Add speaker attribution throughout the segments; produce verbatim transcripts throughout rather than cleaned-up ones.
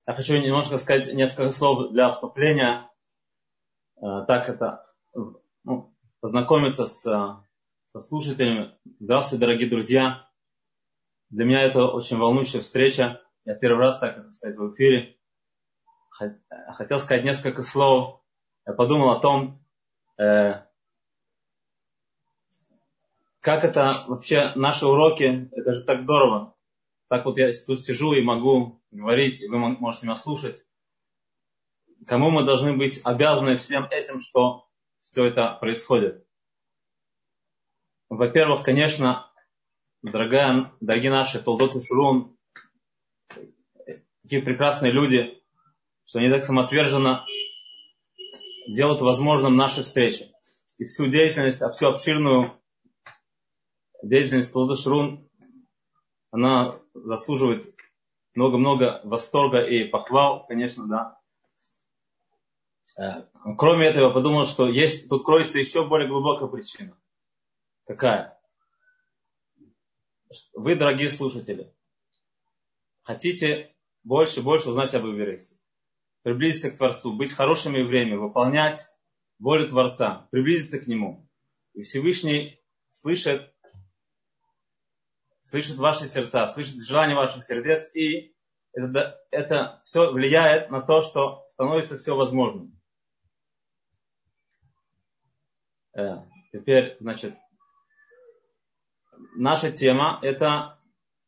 Speaker 1: Я хочу немножко сказать несколько слов для вступления. Так это, ну, познакомиться с, со слушателями. Здравствуйте, дорогие друзья. Для меня это очень волнующая встреча. Я первый раз, так это сказать, в эфире. Хотел сказать несколько слов. Я подумал о том, э, как это вообще наши уроки. Это же так здорово. Так вот я тут сижу и могу говорить, и вы можете меня слушать. Кому мы должны быть обязаны всем этим, что все это происходит? Во-первых, конечно, дорогая, дорогие наши Толдот и Шурун, такие прекрасные люди, что они так самоотверженно делают возможным наши встречи. И всю деятельность, всю обширную деятельность Толдот и Шурун, она заслуживает много-много восторга и похвал, конечно, да. Кроме этого, я подумал, что есть, тут кроется еще более глубокая причина. Какая? Вы, дорогие слушатели, хотите больше и больше узнать об еврействе, приблизиться к Творцу, быть хорошими евреями, выполнять волю Творца, приблизиться к Нему. И Всевышний слышит, слышит ваши сердца, слышит желания ваших сердец, и это, это все влияет на то, что становится все возможным. Теперь, значит, наша тема это,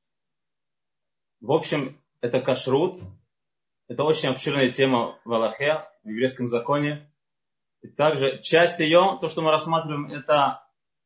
Speaker 1: в общем, это кашрут. Это очень обширная тема в Аллахе, в еврейском законе. И также часть ее, то, что мы рассматриваем, это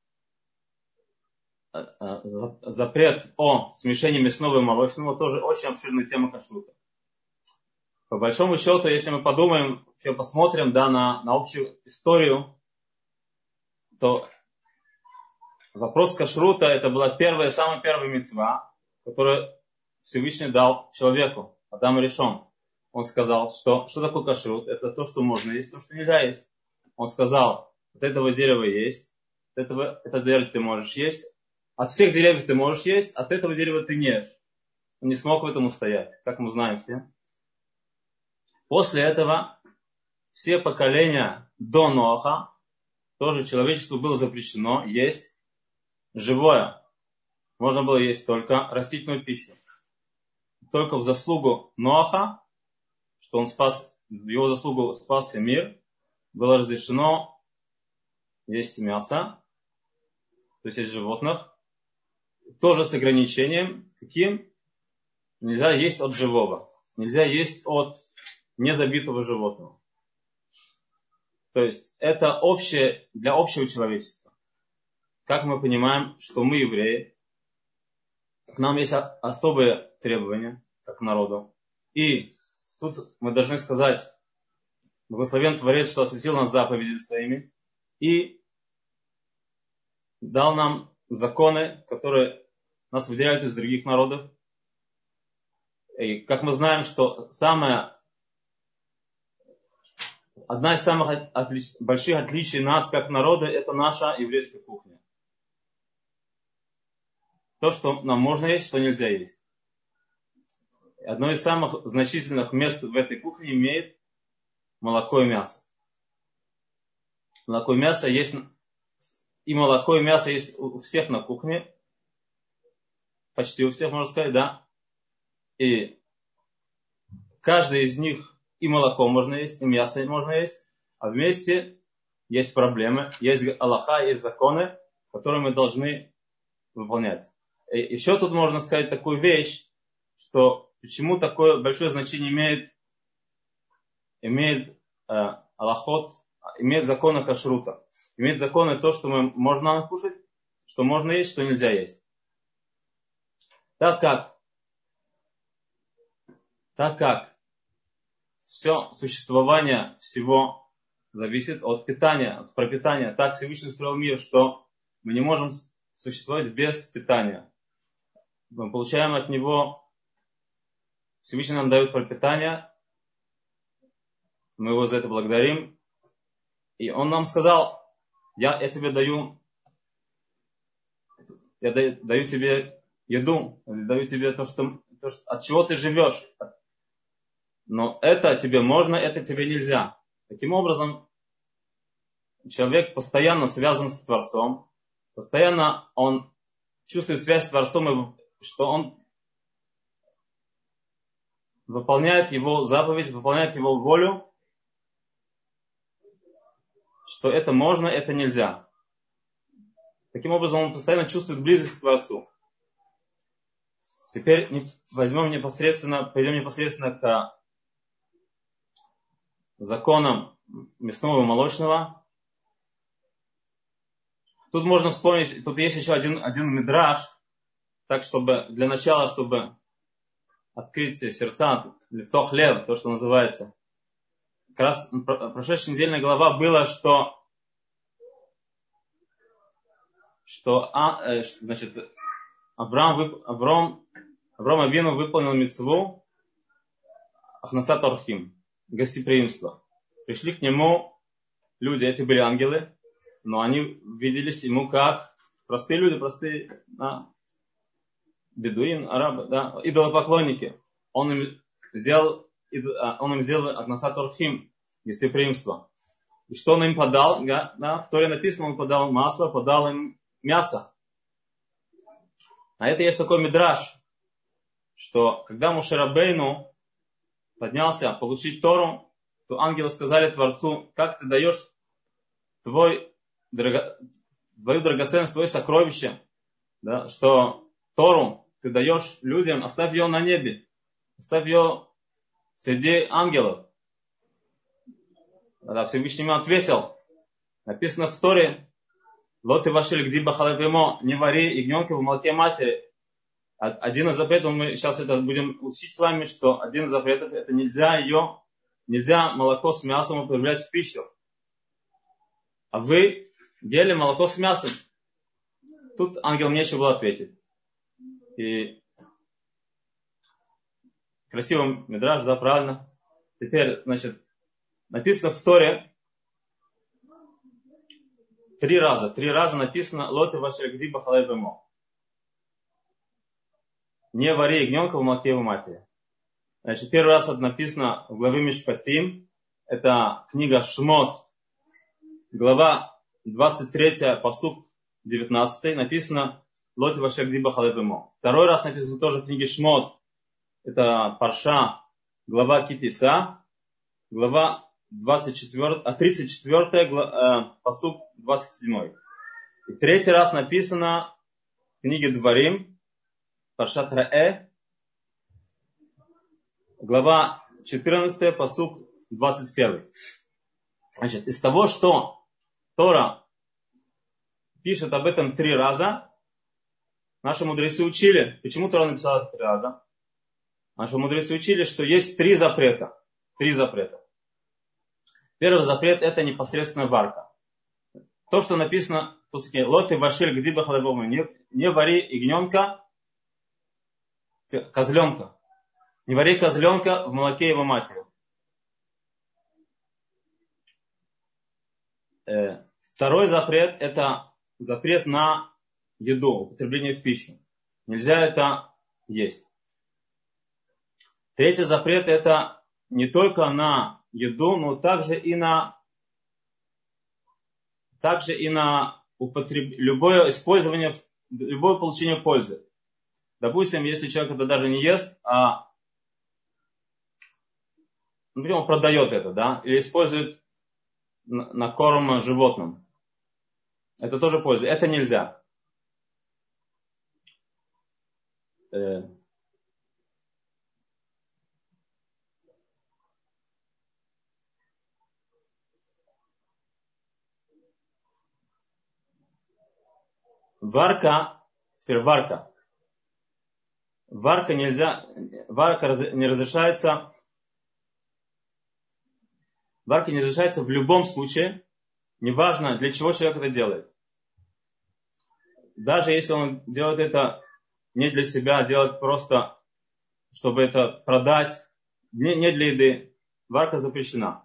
Speaker 1: запрет о смешении мясного и молочного, тоже очень обширная тема кашрута. По большому счету, если мы подумаем, вообще посмотрим, да, на, на общую историю, то вопрос кашрута это была первая, самая первая мицва, которую Всевышний дал человеку, Адаму Ришон. Он сказал, что что такое кашрут? Это то, что можно есть, то, что нельзя есть. Он сказал, от этого дерева есть, от этого, это дерево ты можешь есть, от всех деревьев ты можешь есть, от этого дерева ты не ешь. Он не смог в этом устоять, как мы знаем все. После этого все поколения до Ноаха, тоже человечеству было запрещено есть живое. Можно было есть только растительную пищу. Только в заслугу Ноаха, что он спас, в его заслугу спасся мир, было разрешено есть мясо, то есть есть животных, тоже с ограничением, каким? Нельзя есть от живого, нельзя есть от незабитого животного. То есть это общее для общего человечества. Как мы понимаем, что мы евреи, к нам есть особые требования, как к народу. И тут мы должны сказать, благословен Творец, что осветил нас заповеди своими и дал нам законы, которые нас выделяют из других народов. И как мы знаем, что самая, одна из самых отлич, больших отличий нас как народа, это наша еврейская кухня. То, что нам можно есть, что нельзя есть. Одно из самых значительных мест в этой кухне имеет молоко и мясо. Молоко и мясо есть, и молоко и мясо есть у всех на кухне. Почти у всех, можно сказать, да. И каждый из них и молоко можно есть, и мясо можно есть. А вместе есть проблемы, есть алаха, есть законы, которые мы должны выполнять. И еще тут можно сказать такую вещь, что почему такое большое значение имеет, имеет э, алахот, имеет законы кашрута. Имеет законы то, что мы, можно кушать, что можно есть, что нельзя есть. Так как, так как все существование всего зависит от питания, от пропитания. Так Всевышний устроил мир, что мы не можем существовать без питания. Мы получаем от него, Всевышний нам дает пропитание, мы его за это благодарим. И он нам сказал, я, я тебе даю, я даю, даю тебе еду, даю тебе то, что, то, что, от чего ты живешь. но это тебе можно, это тебе нельзя. Таким образом, человек постоянно связан с Творцом, постоянно он чувствует связь с Творцом, и что он выполняет его заповедь, выполняет его волю, что это можно, это нельзя. Таким образом, он постоянно чувствует близость к Творцу. Теперь возьмем непосредственно, пойдем непосредственно к законам мясного и молочного. Тут можно вспомнить, тут есть еще один, один мидраш, так чтобы для начала, чтобы открыть сердца, лифтох лев, то, что называется. Как раз прошедшая недельная глава была, что, что а, значит, Авраам, Авраам, Авраам Авину выполнил мицву Ахнасат Орхим, гостеприимство. Пришли к нему люди, эти были ангелы, но они виделись ему как простые люди, простые да, бедуин, арабы, да, идолопоклонники. Он им сделал, он им сделал Ахнасат Орхим, гостеприимство. И что он им подал? Да, в Торе написано, он подал масло, подал им мясо. А это есть такой мидраш, что когда Моше Рабейну поднялся получить Тору, то ангелы сказали Творцу: как ты даешь твой, драго, твою драгоценность, твое сокровище, да, что Тору ты даешь людям, оставь ее на небе, оставь ее среди ангелов. Тогда Всевышний ему ответил, написано в Торе: «Лот и ваши гдиба халавимо, не вари ягненка в молоке матери». Один из запретов, мы сейчас это будем учить с вами, что один из запретов, это нельзя ее, нельзя молоко с мясом употреблять в пищу. А вы ели молоко с мясом. Тут ангел нечего было ответить. И красивый мидраш, да, правильно. Теперь, значит, написано в Торе три раза. Три раза написано «Лот и ваши гдиба халавимо». Не вари ягненка в молоке его матери. Значит, первый раз это написано в главе Мишпатим. Это книга Шмот, глава двадцать третья, пасук девятнадцатый. Написано «Лот вашек диба халевимо». Второй раз написано тоже в книге Шмот. Это Парша, глава Китиса, глава двадцать четвёртая, а тридцать четвёртая, э, пасук двадцать седьмой. И третий раз написано в книге Дворим, Паршат Раэ, глава четырнадцатая, пасук двадцать первый. Значит, из того, что Тора пишет об этом три раза, наши мудрецы учили. Почему Тора написала три раза? Наши мудрецы учили, что есть три запрета. Три запрета. Первый запрет — это непосредственно варка. То, что написано в пасуке «Лот и вашиль гдиба халавимо», не вари ягненка, козленка. Не вари козленка в молоке его матери. Второй запрет — это запрет на еду, употребление в пищу. Нельзя это есть. Третий запрет — это не только на еду, но также и на, также и на употреб... любое использование, любое получение пользы. Допустим, если человек это даже не ест, а например, он продает это, да, или использует на, на корм животным. Это тоже польза. Это нельзя. Э. Варка, теперь варка. Варка нельзя, варка не разрешается, варка не разрешается в любом случае, неважно, для чего человек это делает. Даже если он делает это не для себя, а делает просто, чтобы это продать, не, не для еды, варка запрещена.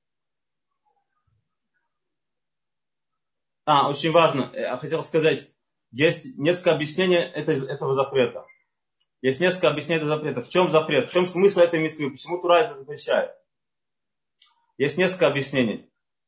Speaker 1: А, очень важно, я хотел сказать, есть несколько объяснений этого запрета. Есть несколько объяснений запретов. В чем запрет? В чем смысл этой мицвы? Почему Тура это запрещает? Есть несколько объяснений.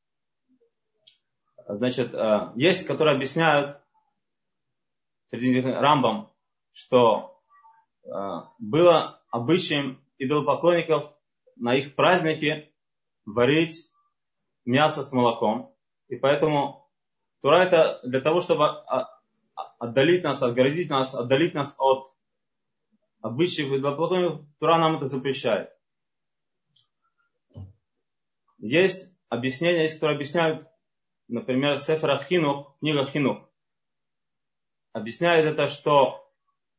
Speaker 1: Значит, есть, которые объясняют, среди них Рамбам, что было обычаем идолопоклонников на их праздники варить мясо с молоком. И поэтому Тура это для того, чтобы отдалить нас, отгородить нас, отдалить нас от обычаев идолопоклонников, Тура нам это запрещает. Есть объяснения, есть, которые объясняют, например, Сефер Хинух, книга Хинух, объясняет это, что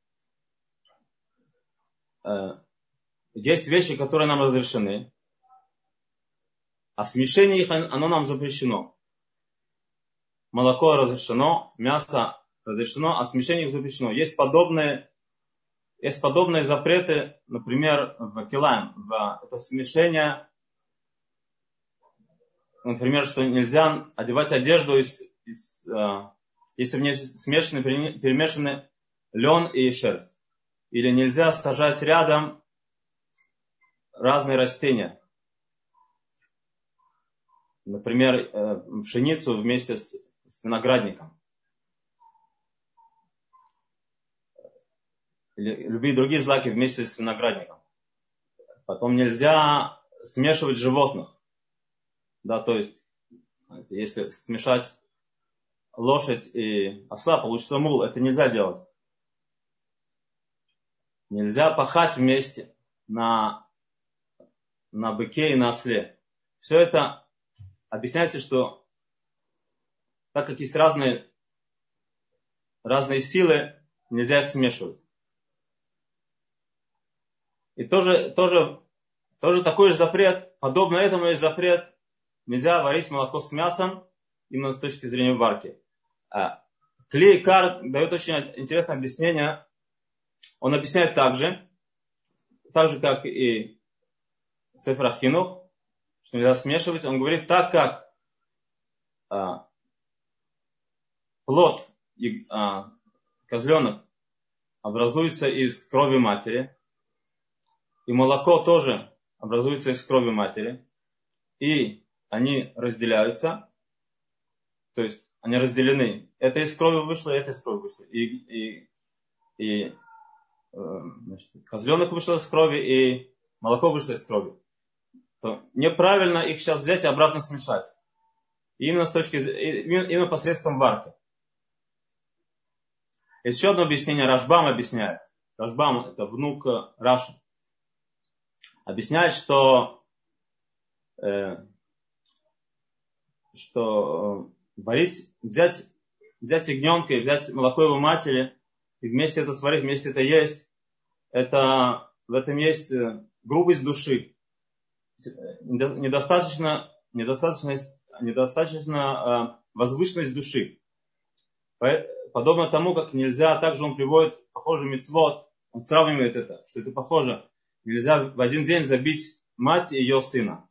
Speaker 1: э, есть вещи, которые нам разрешены, а смешение их, оно нам запрещено. Молоко разрешено, мясо разрешено, а смешение их запрещено. Есть подобные, есть подобные запреты, например, в килаем, в это смешение. Например, что нельзя одевать одежду, из, из, э, если в ней смешаны, перемешаны лен и шерсть. Или нельзя сажать рядом разные растения. Например, э, пшеницу вместе с, с виноградником. Или любые другие злаки вместе с виноградником. Потом нельзя смешивать животных. Да, то есть, знаете, если смешать лошадь и осла, получится мул. Это нельзя делать. Нельзя пахать вместе на, на быке и на осле. Все это объясняется, что так как есть разные, разные силы, нельзя их смешивать. И тоже, тоже, тоже такой же запрет, подобно этому есть запрет, нельзя варить молоко с мясом, именно с точки зрения варки. Клей Кар дает очень интересное объяснение. Он объясняет так же, так же, как и Сефер Хинух, что нельзя смешивать. Он говорит, так как а, плод, а, козленок образуется из крови матери, и молоко тоже образуется из крови матери, и они разделяются, то есть они разделены. Это из крови вышло, это из крови вышло. И, и, и значит, козленок вышел из крови, и молоко вышло из крови. То неправильно их сейчас взять и обратно смешать. Именно с точки именно посредством варки. Есть еще одно объяснение, Рашбам объясняет. Рашбам, это внук Раши, объясняет, что, э, что варить, взять, взять ягненка и взять молоко его матери, и вместе это сварить, вместе это есть, это, в этом есть грубость души. Недостаточно, недостаточно, недостаточно э, возвышенность души. Подобно тому, как нельзя, также он приводит похожий мицвот, он сравнивает это, что это похоже. Нельзя в один день забить мать и ее сына.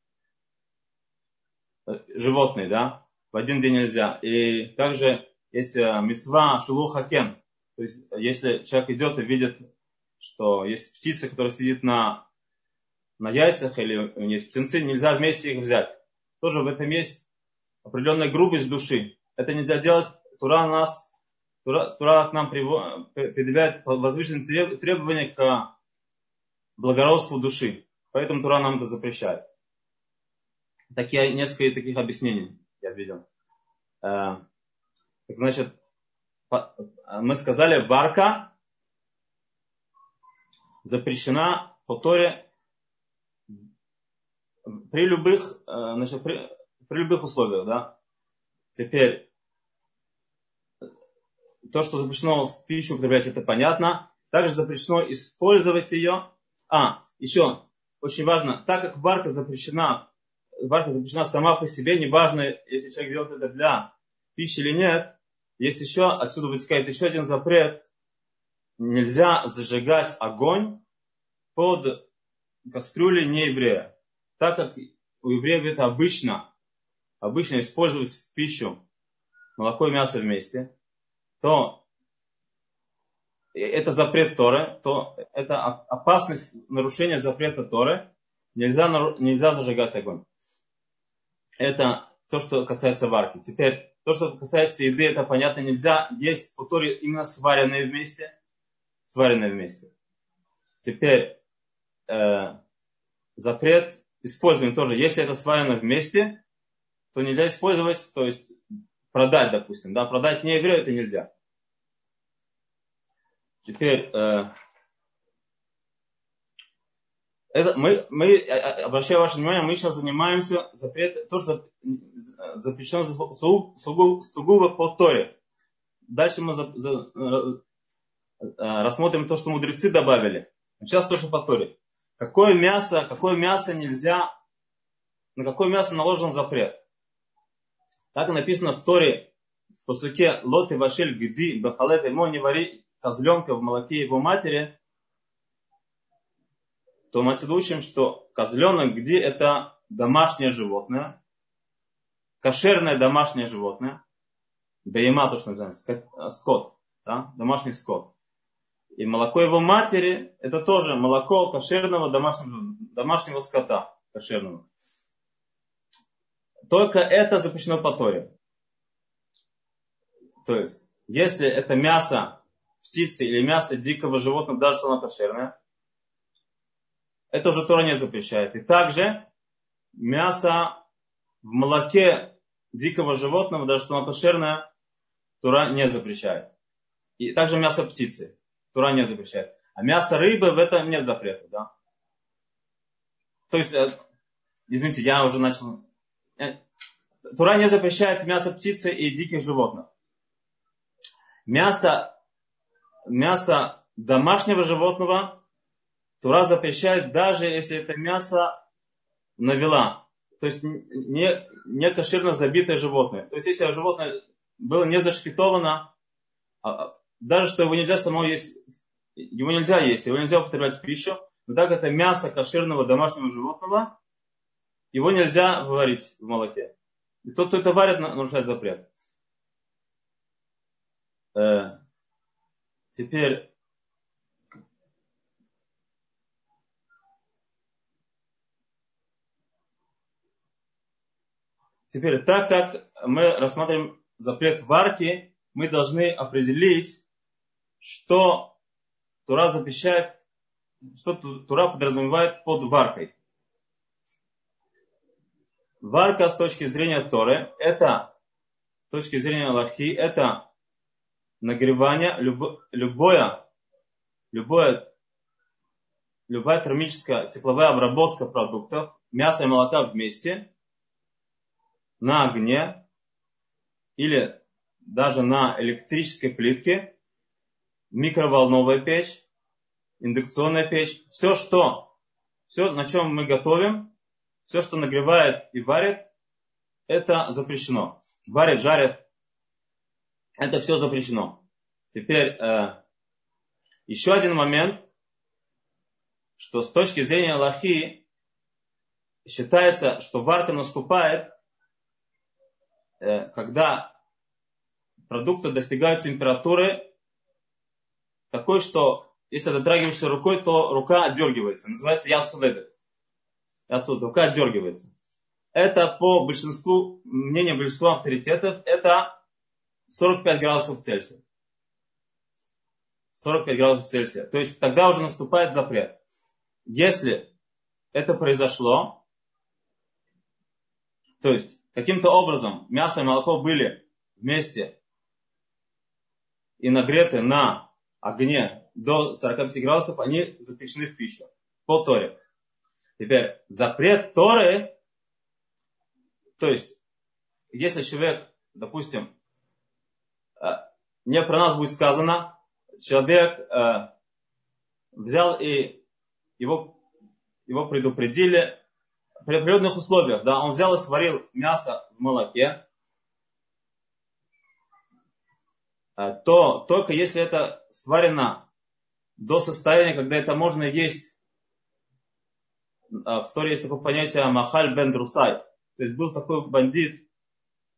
Speaker 1: Животные, да? В один день нельзя. И также есть мицва шелуха кен. То есть, если человек идет и видит, что есть птица, которая сидит на, на яйцах, или у нее есть птенцы, нельзя вместе их взять. Тоже в этом есть определенная грубость души. Это нельзя делать. Тура нас, Тура, Тура к нам предъявляет возвышенные требования к благородству души. Поэтому Тура нам это запрещает. Такие, несколько таких объяснений я видел. Так, значит, мы сказали, варка запрещена по Торе при любых, значит, при, при любых условиях, да. Теперь, то, что запрещено в пищу употреблять, это понятно. Также запрещено использовать ее. А, еще, очень важно, так как варка запрещена, варка запрещена сама по себе, неважно, если человек делает это для пищи или нет, есть еще, отсюда вытекает еще один запрет. Нельзя зажигать огонь под кастрюлей нееврея. Так как у евреев это обычно, обычно использовать в пищу молоко и мясо вместе, то это запрет Торы, то это опасность нарушения запрета Торы. Нельзя, нельзя зажигать огонь. Это то, что касается варки. Теперь, то, что касается еды, это понятно, нельзя есть по Торе именно сваренные вместе. Сваренные вместе. Теперь, э, запрет использования тоже. Если это сварено вместе, то нельзя использовать, то есть продать, допустим. Да, продать не еврею это нельзя. Теперь, э, это мы, мы, обращаю ваше внимание, мы сейчас занимаемся запретом, то, что запрещено сугубо, сугубо по Торе. Дальше мы за, за, рассмотрим то, что мудрецы добавили. Сейчас то, что по Торе. Какое мясо, какое мясо нельзя, на какое мясо наложен запрет. Так написано в Торе, в посуке «Лот и вашель гди бахалет имо не вари козленка в молоке его матери», то мы отсюда учим, что козленок где это домашнее животное, кошерное домашнее животное, бейма, то, что называется, скот, да, домашний скот. И молоко его матери это тоже молоко кошерного домашнего, домашнего скота, кошерного. Только это запрещено по Торе. То есть, если это мясо птицы или мясо дикого животного, даже что оно кошерное, это уже Тора не запрещает. И также мясо в молоке дикого животного, даже что оно кошерное, Тора не запрещает. И также мясо птицы Тора не запрещает. А мясо рыбы в этом нет запрета. Да? То есть, извините, я уже начал. Тора не запрещает мясо птицы и диких животных. Мясо, мясо домашнего животного Тора запрещает, даже если это мясо навела. То есть не, не кошерно забитое животное. То есть если животное было не зашпитовано, даже что его нельзя само есть, его нельзя есть, его нельзя употреблять в пищу, но так это мясо кошерного домашнего животного, его нельзя варить в молоке. И тот, кто это варит, нарушает запрет. Э, теперь Теперь, так как мы рассматриваем запрет варки, мы должны определить, что Тора запрещает, что Тора подразумевает под варкой. Варка с точки зрения Торы, это, с точки зрения Аллахи, это нагревание, любо, любое, любое, любая термическая тепловая обработка продуктов, мяса и молока вместе, на огне или даже на электрической плитке, микроволновая печь, индукционная печь, все, что, все, на чем мы готовим, все, что нагревает и варит, это запрещено. Варит, жарит, это все запрещено. Теперь э, еще один момент, что с точки зрения Аллахи считается, что варка наступает, когда продукты достигают температуры такой, что если дотрагиваешься рукой, то рука отдергивается. Называется ясуледет. Ясуледет. Рука отдергивается. Это по большинству, мнению большинства авторитетов, это сорок пять градусов Цельсия. сорок пять градусов Цельсия. То есть тогда уже наступает запрет. Если это произошло, то есть каким-то образом мясо и молоко были вместе и нагреты на огне до сорока пяти градусов, они запрещены в пищу по Торе. Теперь запрет Торы, то есть если человек, допустим, не про нас будет сказано, человек э, взял и его, его предупредили при природных условиях, да, он взял и сварил мясо в молоке, то только если это сварено до состояния, когда это можно есть, в Торе есть такое понятие махаль бен друсай, то есть был такой бандит,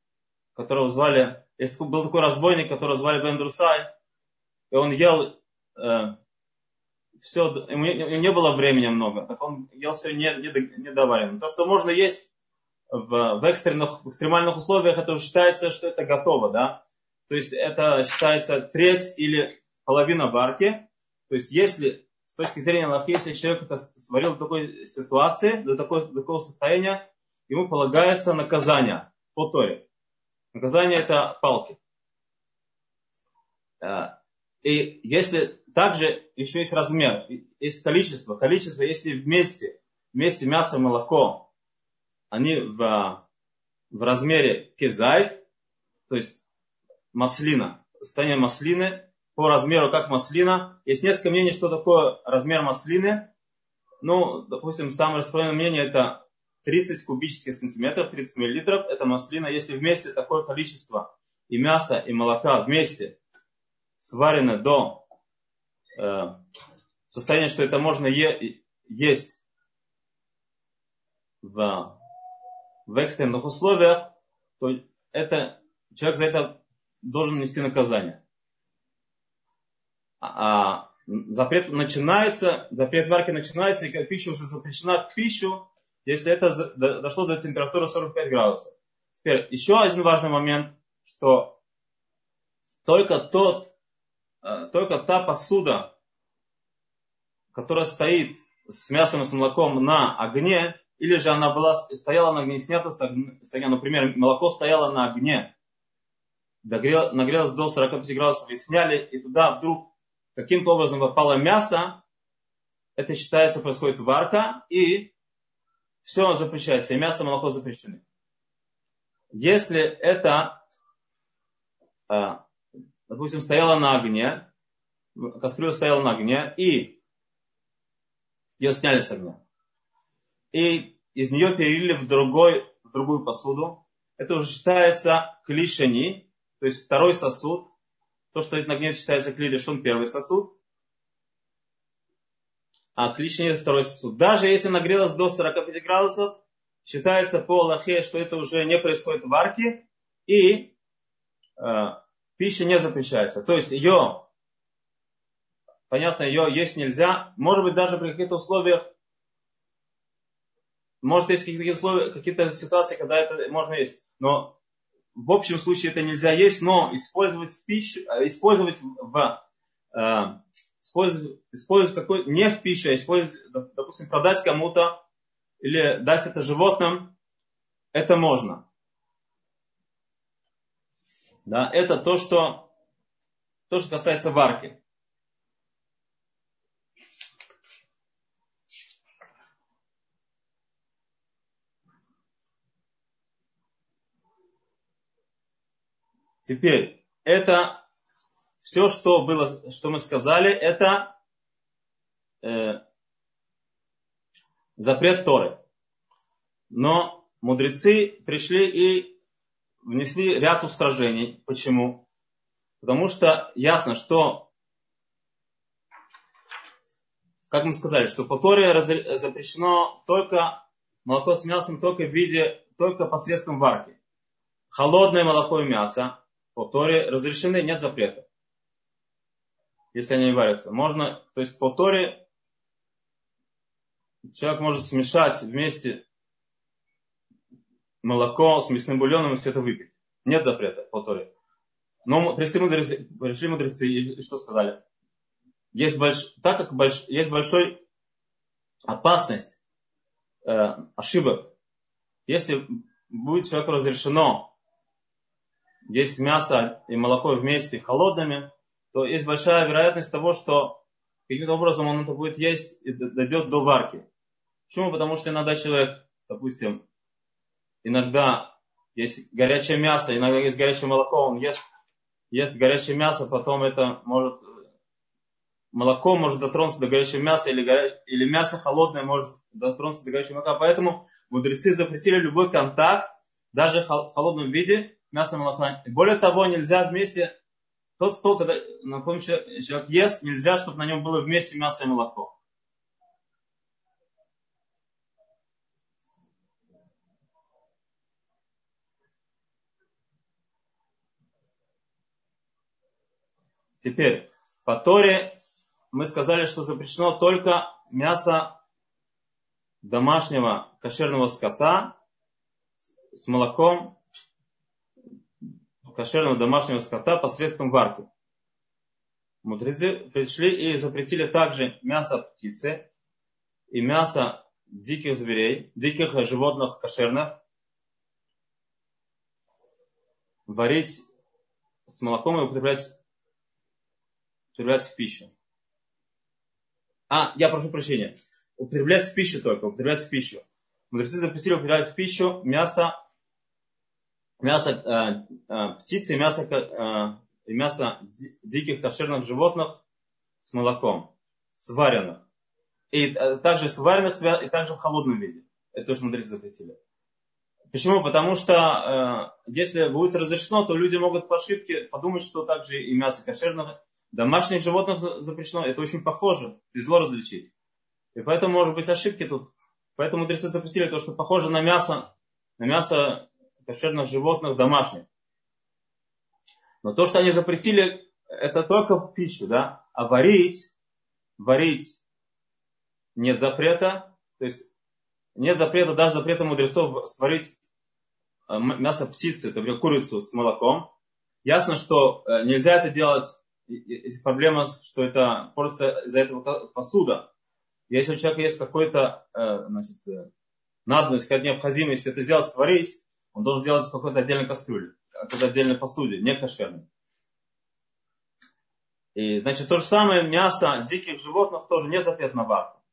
Speaker 1: которого звали, есть такой, был такой разбойник, которого звали бен друсай, и он ел э, все, ему не, не было времени много, так он ел все недоваренное. Не, не то, что можно есть в, в экстренных, в экстремальных условиях, это считается, что это готово, да. То есть это считается треть или половина варки. То есть если, с точки зрения Аллахи, если человек это сварил до такой ситуации, до такого, до такого состояния, ему полагается наказание по Торе. Наказание это палки. И если также еще есть размер, есть количество, количество, если вместе, вместе мясо и молоко, они в, в размере кезайт, то есть маслина, состояние маслины, по размеру как маслина. Есть несколько мнений, что такое размер маслины. Ну, допустим, самое распространенное мнение это тридцать кубических сантиметров, тридцать миллилитров. Это маслина. Если вместе такое количество и мяса, и молока вместе сварены до э, состояния, что это можно е- есть в, в экстренных условиях, то это, человек за это должен нести наказание. А, а запрет начинается, запрет варки начинается, и как пища уже запрещена в пищу, если это за, до, дошло до температуры сорок пять градусов. Теперь еще один важный момент, что только тот Только та посуда, которая стоит с мясом и с молоком на огне, или же она была, стояла на огне, снята с огня, например, молоко стояло на огне, догрел, нагрелось до сорока пяти градусов и сняли, и туда вдруг каким-то образом попало мясо, это считается, происходит варка, и все запрещается, и мясо, и молоко запрещены. Если это, допустим, стояло на огне, кастрюля стояла на огне, и ее сняли с огня, и из нее перелили в, другой, в другую посуду, это уже считается клишени, то есть второй сосуд. То, что на огне считается кли решен, первый сосуд, а клишени это второй сосуд. Даже если нагрелось до сорока пяти градусов, считается по Аллахе, что это уже не происходит в варке, и э, пища не запрещается. То есть ее, понятно, ее есть нельзя, может быть даже при каких-то условиях. Может, есть какие-то условия, какие-то ситуации, когда это можно есть. Но в общем случае это нельзя есть, но использовать в пищу, использовать в э, использовать, использовать какой, не в пищу, а использовать, допустим, продать кому-то или дать это животным, это можно. Да, это то, что, то, что касается варки. Теперь, это все, что было, что мы сказали, это э, запрет Торы. Но мудрецы пришли и внесли ряд устражений. Почему? Потому что ясно, что, как мы сказали, что по Торе запрещено только молоко с мясом только в виде, только посредством варки. Холодное молоко и мясо по Торе разрешены, нет запрета. Если они варятся. Можно, то есть по Торе человек может смешать вместе молоко с мясным бульоном и все это выпить. Нет запрета по Торе. Но пришли мудрецы, пришли мудрецы и что сказали? Есть больш... Так как больш... есть большая опасность э, ошибок, если будет человеку разрешено есть мясо и молоко вместе холодными, то есть большая вероятность того, что каким-то образом он это будет есть и дойдет до варки. Почему? Потому что иногда человек, допустим, иногда есть горячее мясо, иногда есть горячее молоко, он ест, ест горячее мясо, потом это может, молоко может дотронуться до горячего мяса, или, горя... или мясо холодное может дотронуться до горячего молока. Поэтому мудрецы запретили любой контакт, даже в холодном виде, мясо и молока. Более того, нельзя вместе, тот стол, когда, на котором человек ест, нельзя, чтобы на нем было вместе мясо и молоко. Теперь, по Торе мы сказали, что запрещено только мясо домашнего кошерного скота с молоком кошерного домашнего скота посредством варки. Мудрецы пришли и запретили также мясо птицы и мясо диких зверей, диких животных кошерных варить с молоком и употреблять, употреблять в пищу. А, я прошу прощения. Употреблять в пищу только, употреблять в пищу. Мудрецы запретили употреблять в пищу мясо мясо э, э, птицы и мясо, э, и мясо диких кошерных животных с молоком, сваренных. И э, также сваренных, и также в холодном виде. Это тоже мудрецы запретили. Почему? Потому что э, если будет разрешено, то люди могут по ошибке подумать, что также и мясо кошерных домашних животных запрещено. Это очень похоже, тяжело различить. И поэтому может быть ошибки тут. Поэтому мудрецы запретили то, что похоже на мясо, на мясо кошерных животных домашних. Но то, что они запретили, это только в пищу, да? А варить, варить нет запрета. То есть нет запрета, даже запрета мудрецов сварить мясо птицы, например, курицу с молоком. Ясно, что нельзя это делать. Есть проблема, что это портится из-за этого посуда. Если у человека есть какой-то, значит, надобность, какая-то необходимость это сделать, сварить, он должен делать в какой-то отдельной кастрюле, в какой-то отдельной посуде, не кошерной. И, значит, то же самое мясо диких животных тоже не запрет на варку.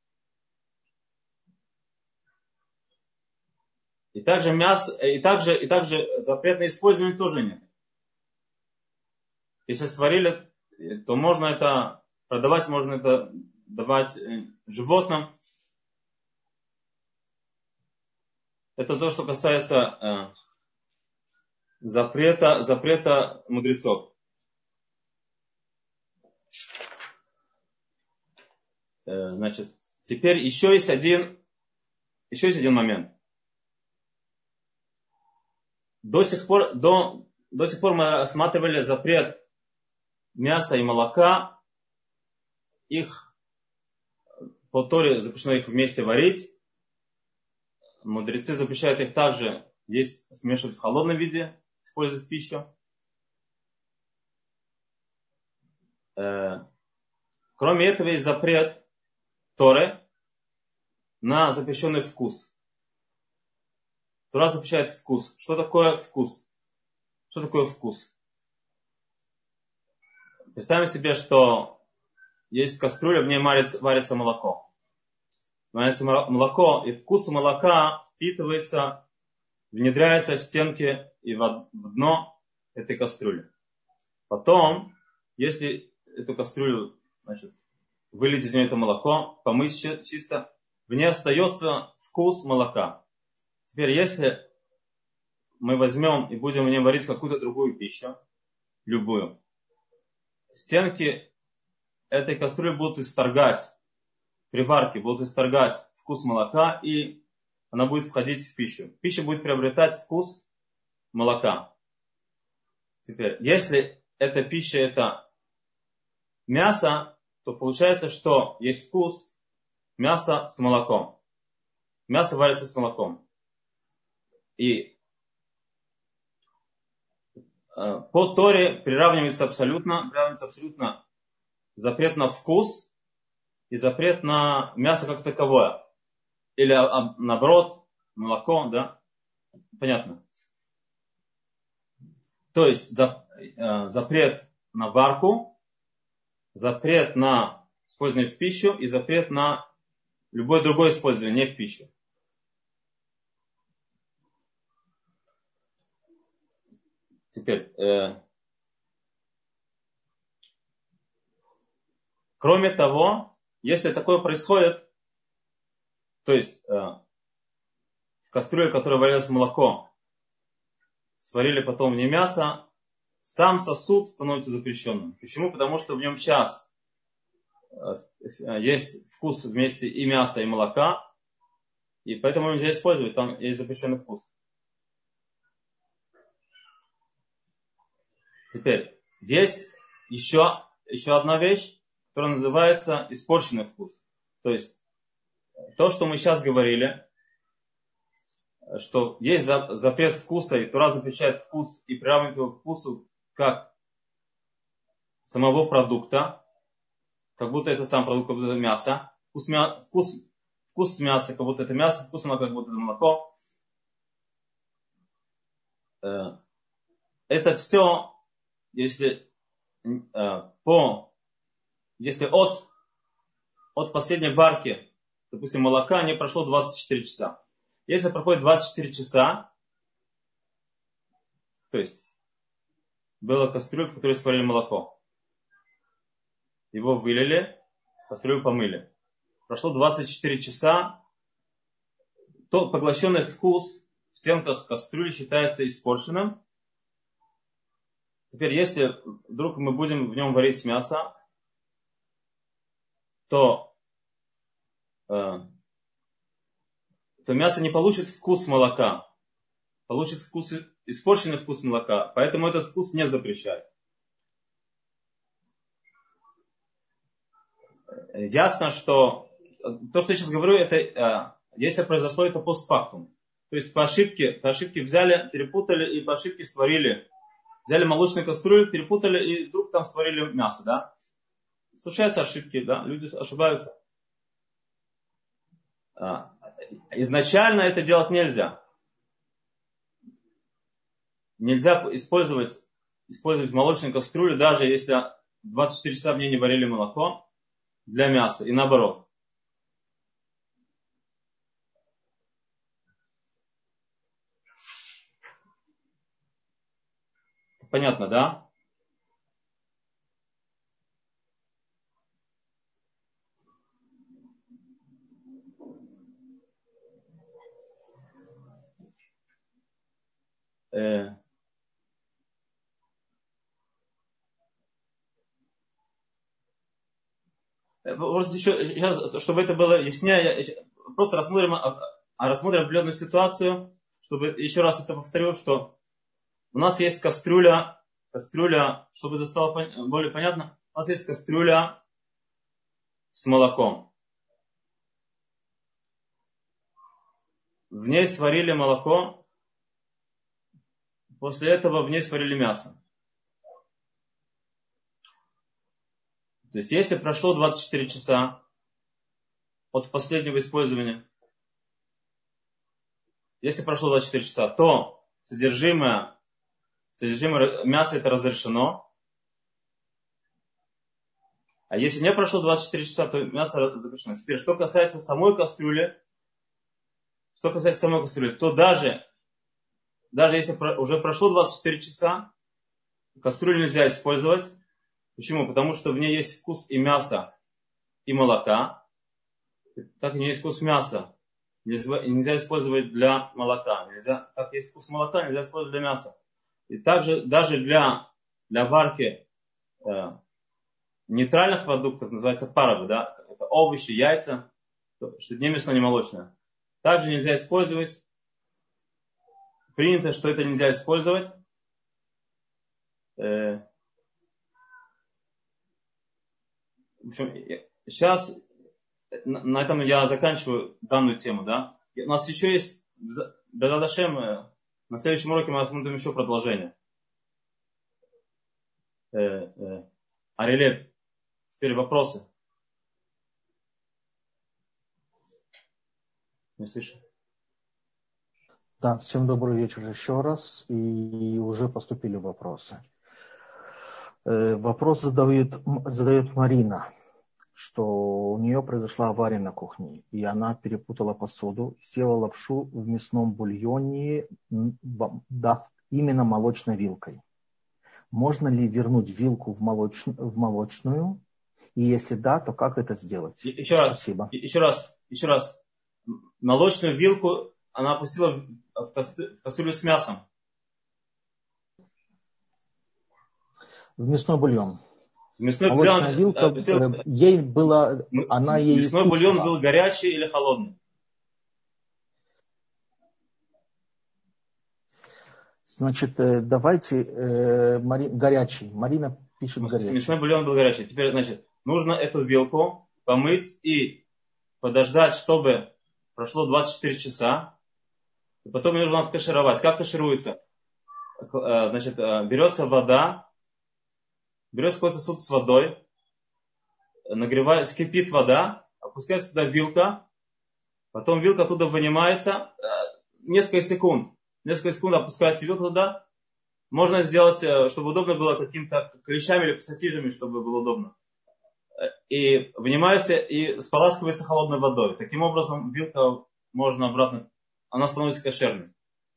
Speaker 1: И также мясо, и также, и также запрет на использование тоже нет. Если сварили, то можно это продавать, можно это давать животным. Это то, что касается э, запрета, запрета мудрецов. Э, значит, теперь еще есть один, еще есть один момент. До сих пор, до, до сих пор мы рассматривали запрет мяса и молока. Их по Торе запрещено их вместе варить. Мудрецы запрещают их также есть, смешивать в холодном виде, использовать в пищу. Э, кроме этого есть запрет Торы на запрещенный вкус. Тора запрещает вкус. Что такое вкус? Что такое вкус? Представим себе, что есть кастрюля, в ней варится, варится молоко. Варится молоко, и вкус молока впитывается, внедряется в стенки и в дно этой кастрюли. Потом, если эту кастрюлю, значит, вылить из нее это молоко, помыть чисто, в ней остается вкус молока. Теперь, если мы возьмем и будем в ней варить какую-то другую пищу, любую, стенки этой кастрюли будут исторгать, при варке будут исторгать вкус молока, и она будет входить в пищу. Пища будет приобретать вкус молока. Теперь, если эта пища это мясо, то получается, что есть вкус мяса с молоком. Мясо варится с молоком. И по Торе приравнивается абсолютно, приравнивается абсолютно запрет на вкус и запрет на мясо как таковое. Или наоборот, молоко, да? Понятно. То есть запрет на варку, запрет на использование в пищу и запрет на любое другое использование, не в пищу. Теперь, э, кроме того, если такое происходит, то есть э, в кастрюле, в которой варилось молоко, сварили потом в ней мясо, сам сосуд становится запрещенным. Почему? Потому что в нем сейчас э, есть вкус вместе и мяса, и молока, и поэтому нельзя использовать, там есть запрещенный вкус. Теперь, есть еще, еще одна вещь, которое называется испорченный вкус. То есть, то, что мы сейчас говорили, что есть запрет вкуса, и Тора запрещает вкус и приравнивает его к вкусу как самого продукта, как будто это сам продукт, как будто это мясо. Вкус, мя... вкус, вкус мяса, как будто это мясо, вкус молока, как будто это молоко. Это все, если по, если от, от последней варки, допустим, молока, не прошло двадцать четыре часа. Если проходит двадцать четыре часа, то есть была кастрюля, в которой сварили молоко. Его вылили, кастрюлю помыли. Прошло двадцать четыре часа, то поглощенный вкус в стенках кастрюли считается испорченным. Теперь, если вдруг мы будем в нем варить мясо, то, э, то мясо не получит вкус молока, получит вкус, испорченный вкус молока, поэтому этот вкус не запрещает. Ясно, что то, что я сейчас говорю, это э, если произошло это постфактум. То есть по ошибке, по ошибке взяли, перепутали и по ошибке сварили. Взяли молочную кастрюлю, перепутали и вдруг там сварили мясо, да? Случаются ошибки, да? Люди ошибаются. А, изначально это делать нельзя. Нельзя использовать, использовать молочную кастрюлю, даже если двадцать четыре часа в ней не варили молоко, для мяса и наоборот. Понятно, да? Э, Просто еще, сейчас, чтобы это было яснее, просто рассмотрим, рассмотрим определенную ситуацию, чтобы еще раз это повторю, что у нас есть кастрюля, кастрюля, чтобы это стало более понятно, у нас есть кастрюля с молоком. В ней сварили молоко, после этого в ней сварили мясо. То есть, если прошло двадцать четыре часа от последнего использования, если прошло двадцать четыре часа, то содержимое, содержимое мяса это разрешено. А если не прошло двадцать четыре часа, то мясо запрещено. Теперь, что касается самой кастрюли, что касается самой кастрюли, то даже, даже если уже прошло двадцать четыре часа, кастрюлю нельзя использовать. Почему? Потому что в ней есть вкус и мяса, и молока. Так в ней есть вкус мяса. Нельзя, нельзя использовать для молока. Нельзя, как есть вкус молока, нельзя использовать для мяса. И также даже для, для варки э, нейтральных продуктов, называется паровы, да, это овощи, яйца, что не мясное, не молочное. Также нельзя использовать. Принято, что это нельзя использовать. Э, В общем, сейчас на этом я заканчиваю данную тему, да. У нас еще есть, Бе'эзрат Ашем, на следующем уроке мы рассмотрим еще продолжение. Э, э, Арилет, теперь вопросы. Не слышу.
Speaker 2: Да, всем добрый вечер еще раз. И уже поступили вопросы. Э, вопрос задает, задает Марина, что у нее произошла авария на кухне, и она перепутала посуду, съела лапшу в мясном бульоне, дав именно молочной вилкой. Можно ли вернуть вилку в, молоч... в молочную? И если да, то как это сделать?
Speaker 1: Еще раз.
Speaker 2: Спасибо.
Speaker 1: Еще раз. Еще раз. Молочную вилку она опустила в, кастрю... в кастрюлю с мясом.
Speaker 2: В мясной бульон.
Speaker 1: Мясной
Speaker 2: Молочная
Speaker 1: бульон,
Speaker 2: вилка,
Speaker 1: э,
Speaker 2: ей было, она ей
Speaker 1: мясной
Speaker 2: вкусила.
Speaker 1: бульон был горячий или холодный?
Speaker 2: Значит, давайте э, Мари... горячий. Марина пишет горячий.
Speaker 1: Мясной бульон был горячий. Теперь, значит, нужно эту вилку помыть и подождать, чтобы прошло двадцать четыре часа. И потом ее нужно откашировать. Как кашируется? Значит, берется вода, берется какой-то сосуд с водой, нагревается, кипит вода, опускается туда вилка, потом вилка оттуда вынимается, несколько секунд, несколько секунд опускается вилка туда. Можно сделать, чтобы удобно было какими-то клещами или пассатижами, чтобы было удобно. И вынимается и споласкивается холодной водой. Таким образом, вилка можно обратно, она становится кошерной.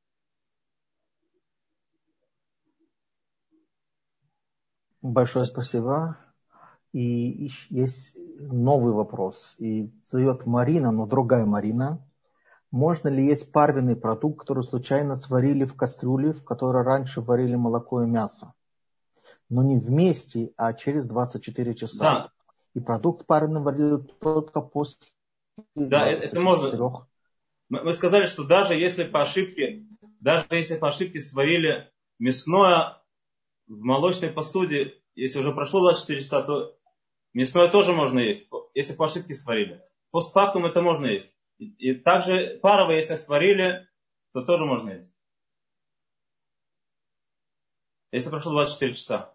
Speaker 2: Большое спасибо. И есть новый вопрос. И задает Марина, но другая Марина. Можно ли есть парвенный продукт, который случайно сварили в кастрюле, в которой раньше варили молоко и мясо? Но не вместе, а через двадцать четыре часа.
Speaker 1: Да.
Speaker 2: И продукт парвенный варили только после
Speaker 1: да, это можно. Мы сказали, что даже если по ошибке, даже если по ошибке сварили мясное в молочной посуде, если уже прошло двадцать четыре часа, то мясное тоже можно есть, если по ошибке сварили. Постфактум это можно есть. И, и также паровое, если сварили, то тоже можно есть. Если прошло двадцать четыре часа.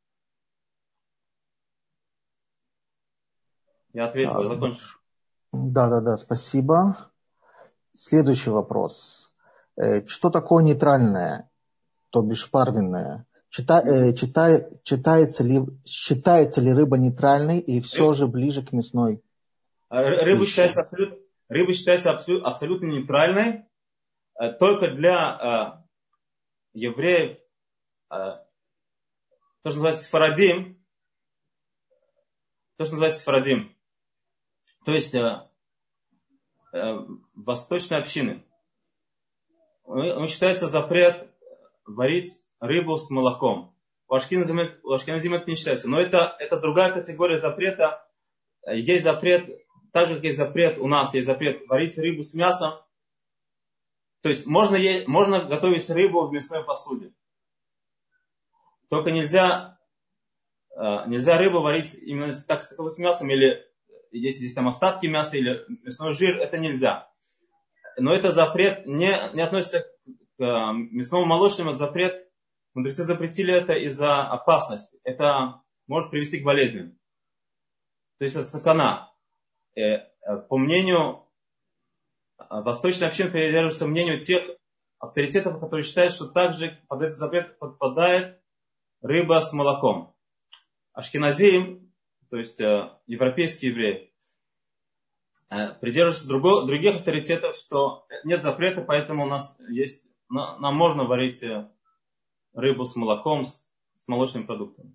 Speaker 1: Я ответил, я закончил.
Speaker 2: Да, да, да, спасибо. Следующий вопрос. Что такое нейтральное, то бишь парвенное? Чита, чита, читается, ли, считается ли рыба нейтральной или все же ближе к мясной?
Speaker 1: Рыба считается, абсолютно, рыба считается абсолютно, абсолютно нейтральной только для э, евреев, э, то, что называется сфарадим, то, что называется сфарадим, то есть э, э, восточной общины. Он считается запрет варить рыбу с молоком. У ашкеназим это не считается. Но это, это другая категория запрета. Есть запрет, так же как есть запрет, у нас есть запрет варить рыбу с мясом. То есть можно, есть, можно готовить рыбу в мясной посуде. Только нельзя, нельзя рыбу варить именно так, с такого с мясом, или если есть там остатки мяса или мясной жир, это нельзя. Но это запрет не, не относится к мясному молочному, это запрет. Мудрецы запретили это из-за опасности. Это может привести к болезням. То есть это сакана. По мнению восточной общины придерживаются мнению тех авторитетов, которые считают, что также под этот запрет подпадает рыба с молоком. Ашкеназим, то есть европейские евреи, придерживаются друго, других авторитетов, что нет запрета, поэтому у нас есть, нам можно варить рыбу с молоком, с, с молочными продуктами.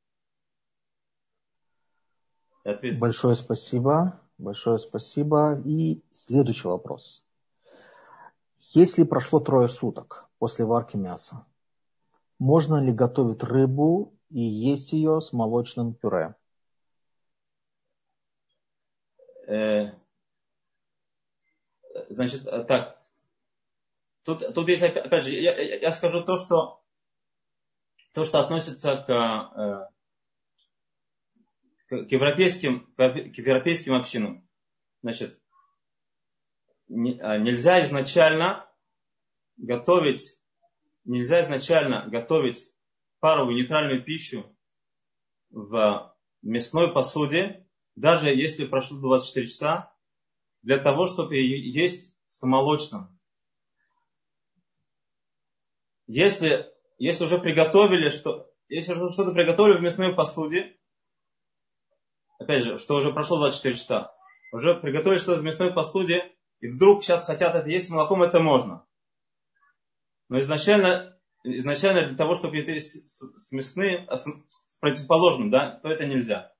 Speaker 2: Большое спасибо. Большое спасибо. И следующий вопрос. Если прошло трое суток после варки мяса, можно ли готовить рыбу и есть ее с молочным пюре?
Speaker 1: Э, значит, так. Тут, тут есть, опять же, я, я скажу то, что то, что относится к, к, к, европейским, к европейским общинам. Значит, не, нельзя изначально готовить, нельзя изначально готовить паровую нейтральную пищу в мясной посуде, даже если прошло двадцать четыре часа, для того, чтобы есть с молочным. Если Если уже приготовили, что, если уже что-то приготовили в мясной посуде, опять же, что уже прошло двадцать четыре часа, уже приготовили что-то в мясной посуде, и вдруг сейчас хотят это есть с молоком, это можно. Но изначально, изначально для того, чтобы это есть с мясным, с, с противоположным, да, то это нельзя.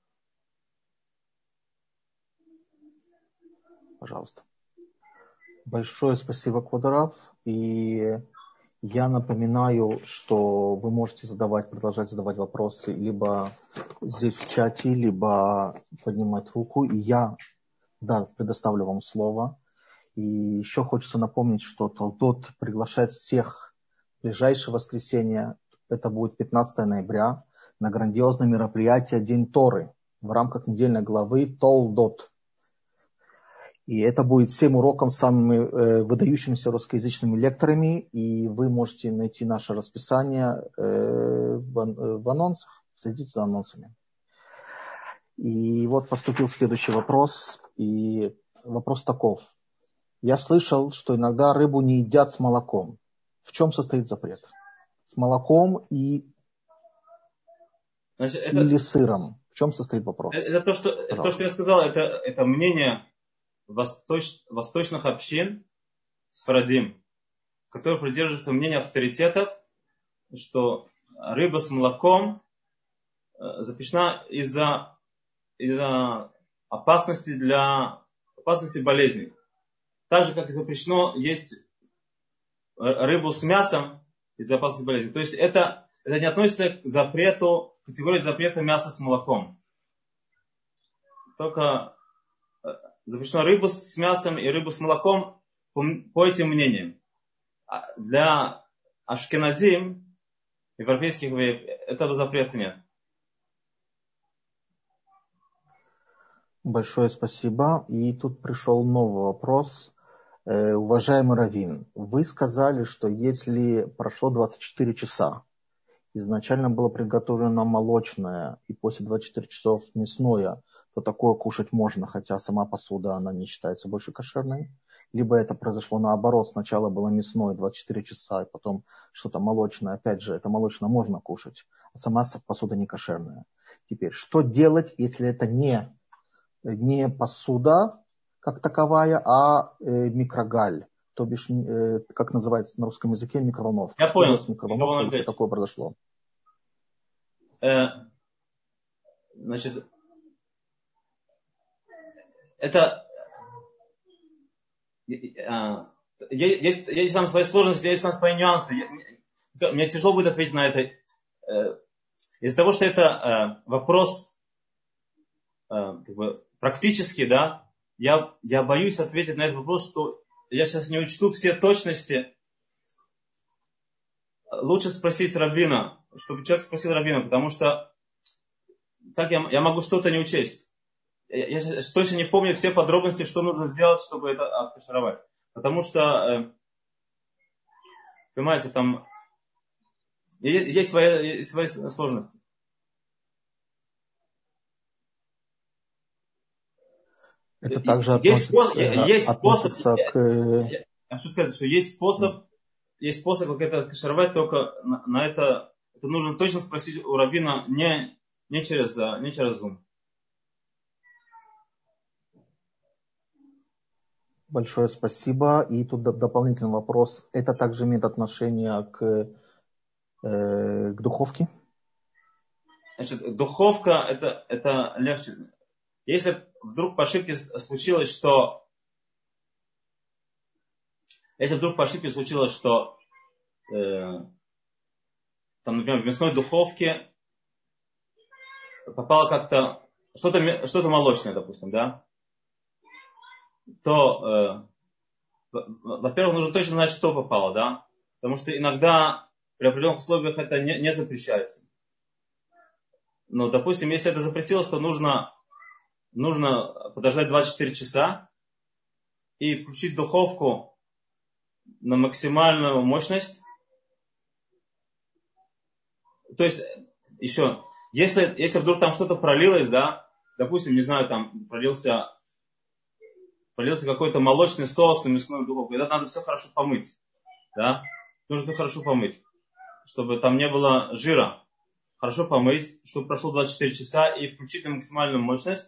Speaker 2: Пожалуйста. Большое спасибо, Квадрав. И я напоминаю, что вы можете задавать, продолжать задавать вопросы либо здесь в чате, либо поднимать руку. И я, да, предоставлю вам слово. И еще хочется напомнить, что Талдот приглашает всех в ближайшее воскресенье. Это будет пятнадцатого ноября на грандиозное мероприятие День Торы. в рамках недельной главы Толдот. И это будет семь уроков с самыми э, выдающимися русскоязычными лекторами. И вы можете найти наше расписание э, в, в анонсах. Следите за анонсами. И вот поступил следующий вопрос. И вопрос таков. Я слышал, что иногда рыбу не едят с молоком. В чем состоит запрет? С молоком и
Speaker 1: Значит, это,
Speaker 2: или сыром? В чем состоит вопрос?
Speaker 1: Это, это, то, что, это то, что я сказал, это, это мнение восточ, восточных общин сфарадим, которые придерживаются мнения авторитетов, что рыба с молоком запрещена из-за, из-за опасности для опасности болезней. Так же, как и запрещено есть рыбу с мясом из-за опасности болезни. То есть это, это не относится к запрету, к категории запрета мяса с молоком. Только запрещено рыбу с мясом и рыбу с молоком по, по этим мнениям. Для ашкеназим, европейских евреев, этого запрета нет.
Speaker 2: Большое спасибо. И тут пришел новый вопрос. Э, уважаемый раввин, вы сказали, что если прошло двадцать четыре часа, изначально было приготовлено молочное, и после двадцати четырёх часов мясное, то такое кушать можно, хотя сама посуда, она не считается больше кошерной. Либо это произошло наоборот, сначала было мясное двадцать четыре часа, и потом что-то молочное. Опять же, это молочное можно кушать, а сама посуда не кошерная. Теперь, что делать, если это не, не посуда как таковая, а э, микрогаль? То бишь, э, как называется на русском языке, микроволновка.
Speaker 1: Я понял.
Speaker 2: Микроволновка, если такое произошло.
Speaker 1: Э, значит, это есть, есть там свои сложности, есть там свои нюансы. Я, мне тяжело будет ответить на это. Э, из-за того, что это э, вопрос э, как бы практический, да, я, я боюсь ответить на этот вопрос, что я сейчас не учту все точности. Лучше спросить раввина, чтобы человек спросил раввина, потому что так я, я могу что-то не учесть. Я, я точно не помню все подробности, что нужно сделать, чтобы это откашировать. Потому что, понимаете, там есть свои, есть свои сложности.
Speaker 2: Это также
Speaker 1: есть
Speaker 2: относится,
Speaker 1: способ, есть способ
Speaker 2: к...
Speaker 1: Я, я хочу сказать, что есть способ, есть способ, как это кашировать, только на, на это, это нужно точно спросить у раввина не, не, через, не через Zoom.
Speaker 2: Большое спасибо. И тут дополнительный вопрос. Это также имеет отношение к, э, к духовке?
Speaker 1: Значит, духовка это, это легче. Если вдруг по ошибке случилось, что если вдруг по ошибке случилось, что э, там, например, в мясной духовке попало как-то что-то, что-то молочное, допустим, да, то, э, во-первых, нужно точно знать, что попало, да, потому что иногда при определенных условиях это не, не запрещается. Но, допустим, если это запретилось, то нужно, нужно подождать двадцать четыре часа и включить духовку на максимальную мощность. То есть, еще, если, если вдруг там что-то пролилось, да, допустим, не знаю, там пролился, пролился какой-то молочный соус на мясную духовку, это надо все хорошо помыть, да, нужно все хорошо помыть, чтобы там не было жира. Хорошо помыть, чтобы прошло двадцать четыре часа и включить на максимальную мощность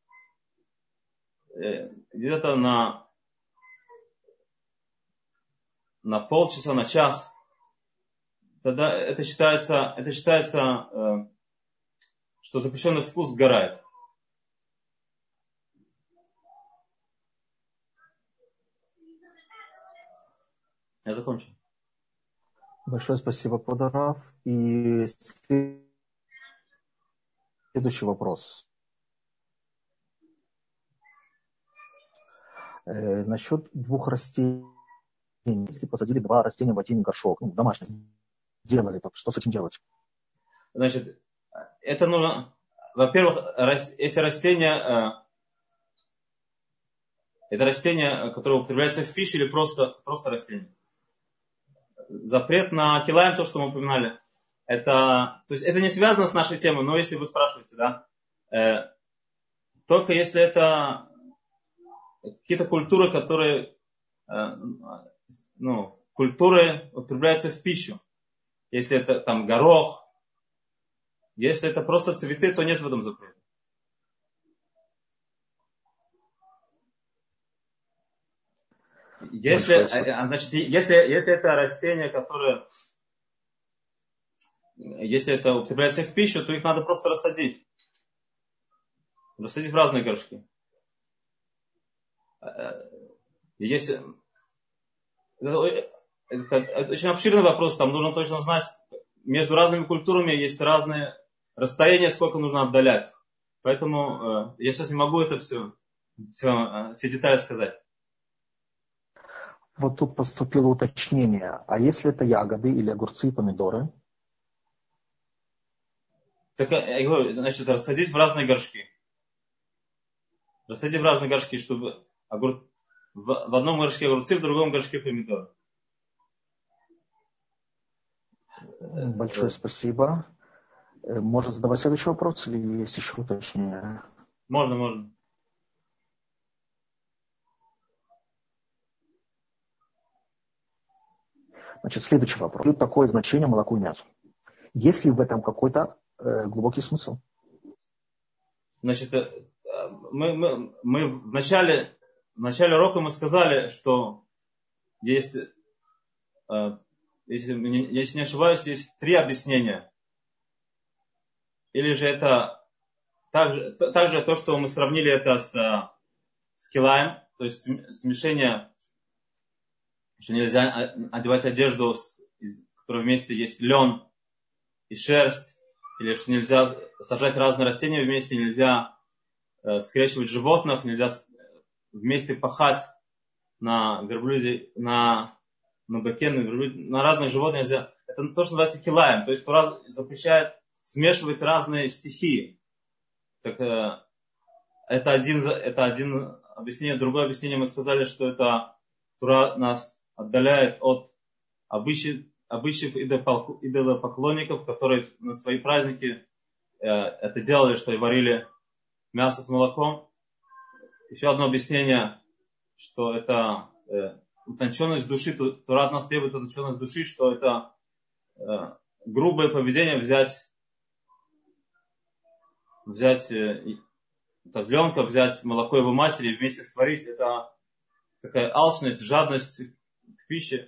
Speaker 1: где-то на, на полчаса, на час. Тогда это считается, это считается, что запрещенный вкус сгорает. Я закончил.
Speaker 2: Большое спасибо, Квадарав. И следующий вопрос. Э, насчет двух растений. Если посадили два растения в один горшок, ну, домашний, делали, так что с этим делать?
Speaker 1: Значит, это нужно, во-первых, эти растения, это растения, которые употребляются в пищу или просто, просто растения. Запрет на килаем, то, что мы упоминали, это, то есть это не связано с нашей темой, но если вы спрашиваете, да, э, только если это какие-то культуры, которые, э, ну, культуры употребляются в пищу. Если это там горох, если это просто цветы, то нет в этом запрета. Если, значит, если, если это растения, которые, если это употребляется в пищу, то их надо просто рассадить. Рассадить в разные горшки. Если, это, это, это очень обширный вопрос, там нужно точно знать, между разными культурами есть разные расстояния, сколько нужно отдалять. Поэтому я сейчас не могу это все, все, все детали сказать.
Speaker 2: Вот тут поступило уточнение. А если это ягоды или огурцы и помидоры?
Speaker 1: Так, я говорю, значит, рассадить в разные горшки. Рассадить в разные горшки, чтобы огур... в, в одном горшке огурцы, в другом горшке помидоры.
Speaker 2: Большое спасибо. Можно задавать следующий вопрос или есть еще уточнение?
Speaker 1: Можно, можно.
Speaker 2: Значит, следующий вопрос. Такое значение молоку и мясу. Есть ли в этом какой-то э, глубокий смысл?
Speaker 1: Значит, мы, мы, мы в начале, в начале урока мы сказали, что есть, э, если, если не ошибаюсь, есть три объяснения. Или же это также, также то, что мы сравнили это с, с килаем, то есть смешение, что нельзя одевать одежду, в которой вместе есть лен и шерсть, или что нельзя сажать разные растения вместе, нельзя э, скрещивать животных, нельзя вместе пахать на верблюде, на, на быке, на, верблюде, на разных животных нельзя. Это то, что называется килаем, то есть Тура запрещает смешивать разные стихии. Так, э, это, один, это один объяснение. Другое объяснение мы сказали, что это Тура нас отдаляет от обычаев, обычаев идолопоклонников, которые на свои праздники э, это делали, что и варили мясо с молоком. Еще одно объяснение, что это э, утонченность души, Тура от нас требует утонченность души, что это э, грубое поведение взять, взять э, козленка, взять молоко его матери и вместе сварить. Это такая алчность, жадность к пище.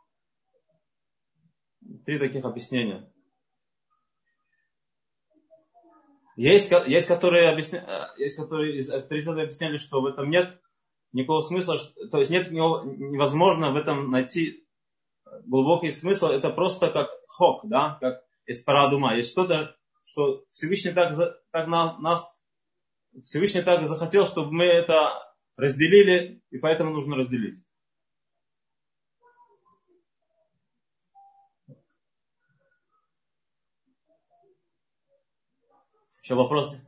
Speaker 1: Три таких объяснения. Есть, есть, которые, объясня... есть которые из авторитетов объясняли, что в этом нет никакого смысла, то есть нет невозможно в этом найти глубокий смысл. Это просто как хок, да, как из парадума. Есть что-то, что Всевышний так, так на, нас, Всевышний так захотел, чтобы мы это разделили, и поэтому нужно разделить. Еще вопросы?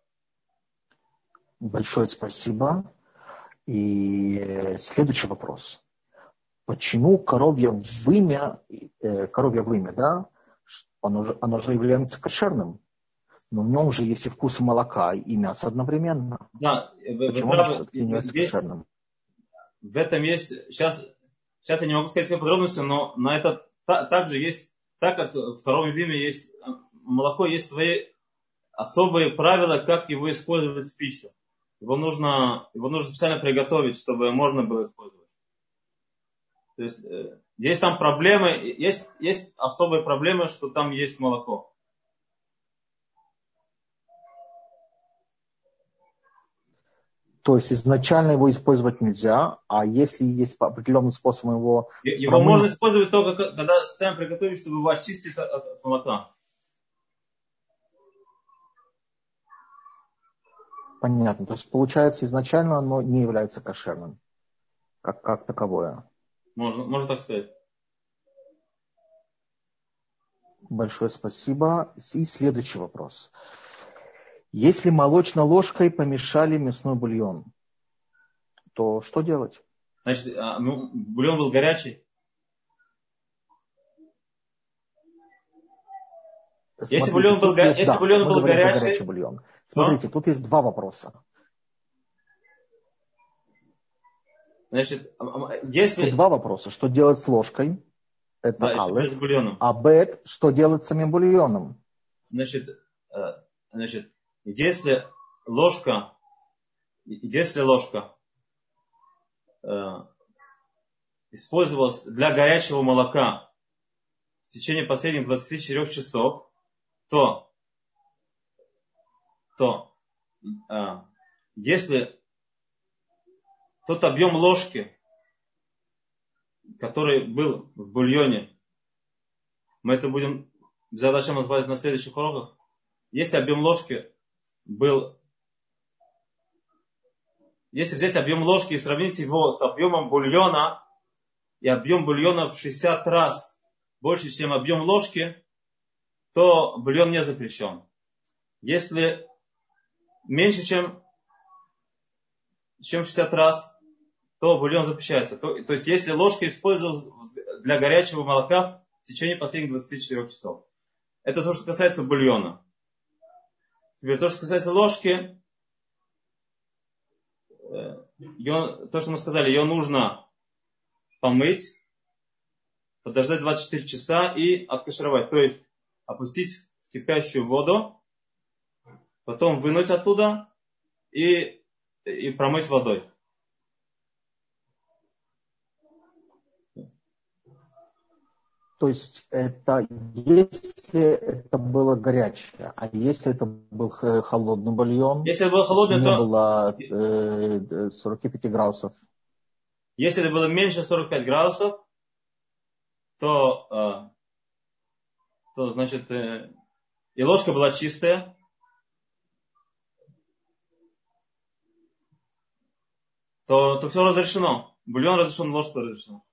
Speaker 2: Большое спасибо. И следующий вопрос. Почему коровье вымя, э, коровье вымя, да, оно же, оно же является кошерным, но в нем же есть и вкус молока, и мяса одновременно.
Speaker 1: Да, вы,
Speaker 2: Почему
Speaker 1: вы правы,
Speaker 2: оно является кошерным?
Speaker 1: В этом есть, сейчас, сейчас я не могу сказать все подробности, но на это та, также есть, так как в коровьем виме есть молоко, есть свои особые правила, как его использовать в пищу. Его нужно, его нужно специально приготовить, чтобы можно было использовать. То есть, есть там проблемы, есть, есть особые проблемы, что там есть молоко.
Speaker 2: То есть изначально его использовать нельзя, а если есть определенным способом его...
Speaker 1: Его промыть... можно использовать только когда специально приготовить, чтобы его очистить от, от молока.
Speaker 2: Понятно. То есть получается изначально оно не является кошерным, как, как таковое.
Speaker 1: Можно, можно так сказать.
Speaker 2: Большое спасибо. И следующий вопрос. Если молочной ложкой помешали мясной бульон, то что делать?
Speaker 1: Значит, а, ну, бульон был горячий.
Speaker 2: Смотрите,
Speaker 1: Если бульон был,
Speaker 2: есть,
Speaker 1: если
Speaker 2: да,
Speaker 1: бульон
Speaker 2: мы
Speaker 1: был
Speaker 2: говорим про
Speaker 1: горячий,
Speaker 2: горячий бульон. Смотрите,
Speaker 1: то,
Speaker 2: тут есть два вопроса.
Speaker 1: значит, если...
Speaker 2: Тут два вопроса. Что делать с ложкой? Это
Speaker 1: Да, и что делать
Speaker 2: алеф.
Speaker 1: с бульоном?
Speaker 2: А бет, что делать с самим бульоном?
Speaker 1: Значит, значит, если ложка, если ложка э, использовалась для горячего молока в течение последних двадцати четырёх часов, то, то э, если тот объем ложки, который был в бульоне, мы это будем задачам разбирать на следующих уроках, если объем ложки был, если взять объем ложки и сравнить его с объемом бульона, и объем бульона в шестьдесят раз больше, чем объем ложки, то бульон не запрещен. Если меньше, чем, чем шестьдесят раз, то бульон запрещается. То, то есть, если ложка использовалась для горячего молока в течение последних двадцати четырёх часов. Это то, что касается бульона. Теперь то, что касается ложки, ее, то, что мы сказали, ее нужно помыть, подождать двадцать четыре часа и откашировать. То есть опустить в кипящую воду, потом вынуть оттуда и, и промыть водой.
Speaker 2: То есть это если это было горячее, а если это был холодный бульон,
Speaker 1: если это было холодный,
Speaker 2: не
Speaker 1: то
Speaker 2: было э, сорок пять градусов.
Speaker 1: Если это было меньше сорок пять градусов, то, э, то значит, э, и ложка была чистая, то, то все разрешено. Бульон разрешен, ложка разрешена.